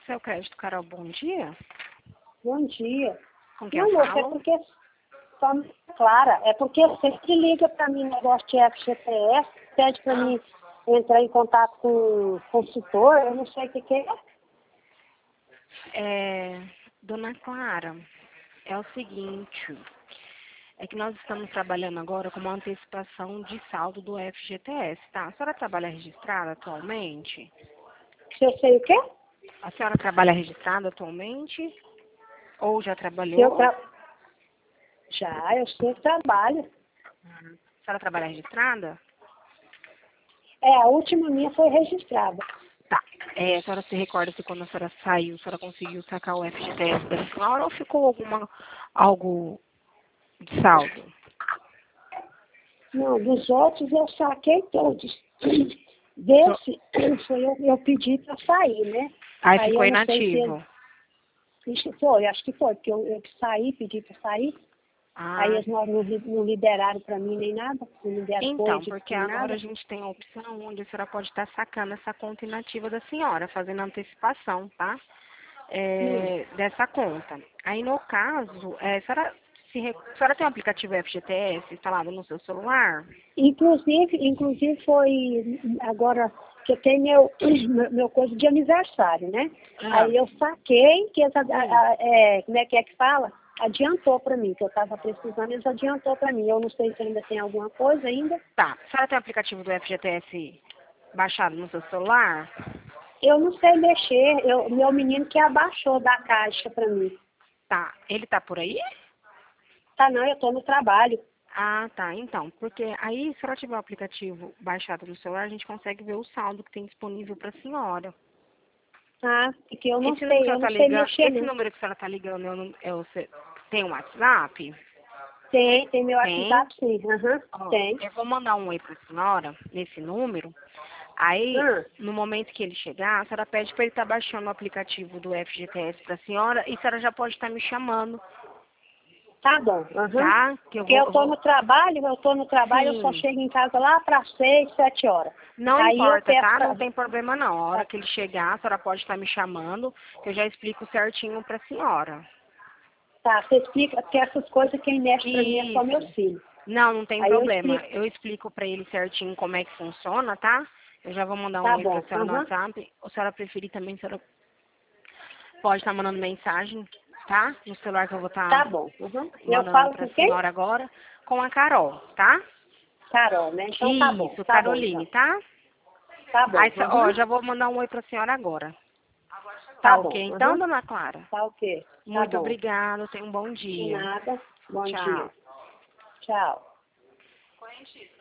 seu crédito, Carol, bom dia. Bom dia. Com quem Não, eu moça, é falo? porque, só Clara, é porque você que liga para mim negócio de FGTS, pede para mim entrar em contato com o consultor, eu não sei o que é. Dona Clara, é o seguinte, é que nós estamos trabalhando agora com uma antecipação de saldo do FGTS, tá? A senhora trabalha registrada atualmente? Você sei o quê? A senhora trabalha registrada atualmente? Ou já Se trabalhou? Já, eu sei que trabalho. A senhora trabalha registrada? A última minha foi registrada. Tá. A senhora se recorda se quando a senhora saiu, a senhora conseguiu sacar o FGTS da senhora ou ficou algo de saldo? Não, dos outros eu saquei todos. Desse, foi eu pedi para sair, né? Aí Aí ficou eu não sei se inativo. Isso foi, acho que foi, porque eu saí, pedi para sair, aí Ah, eles não liberaram para mim nem nada, não me deram então, coisa, porque nem agora nada. a gente tem a opção onde a senhora pode estar sacando essa conta inativa da senhora, fazendo antecipação, tá? Hum. Dessa conta. Aí, no caso, a senhora tem o aplicativo FGTS instalado no seu celular? Inclusive foi agora que tem meu coisa de aniversário, né? Ah, Aí eu saquei, que sim. como é que fala? Adiantou para mim, que eu estava precisando, eles adiantou para mim. Eu não sei se ainda tem alguma coisa ainda. Tá. A senhora tem o aplicativo do FGTS baixado no seu celular? Eu não sei mexer, meu menino que abaixou da caixa para mim. Tá. Ele tá por aí? Tá, não, eu estou no trabalho. Ah, tá. Então, porque aí, se ela tiver o aplicativo baixado no celular, a gente consegue ver o saldo que tem disponível para a senhora. Ah, porque eu não Esse número que sei, ela eu não tá sei ligando, mexer esse não. número que a senhora tá ligando tem um WhatsApp? Tem meu Tem. WhatsApp sim, aham, Ó, tem. eu vou mandar um oi para a senhora nesse número. Aí, Ah, no momento que ele chegar, a senhora pede para ele estar baixando o aplicativo do FGTS para a senhora e a senhora já pode estar me chamando, tá bom, aham. tá? Que Porque eu tô no trabalho, eu só sim. chego em casa lá para 6, 7 horas. Não Aí eu importa, peço tá? pra... Não tem problema não. A hora que ele chegar, a senhora pode estar me chamando, que eu já explico certinho para a senhora. Tá, você explica, porque essas coisas quem mexe pra mim é só meu Isso. filho. Não, não tem Aí eu problema. explico, Eu explico para ele certinho como é que funciona, tá? Eu já vou mandar um tá oi para a bom, senhora no aham, WhatsApp. Ou se a senhora preferir também, a senhora pode estar mandando mensagem, tá? No celular que eu vou tá estar bom, aham. Eu mandando falo para com a quem? senhora agora, com a Carol, tá? Carol, né? Então Isso, tá bom Caroline, então. tá? Tá Aí, bom, ó, aham, já vou mandar um oi para a senhora agora. Tá tá ok? bom, Então, aham, dona Clara, tá ok, tá muito bom. obrigada. Tenha um bom De dia. nada, bom dia. Tchau. Tchau.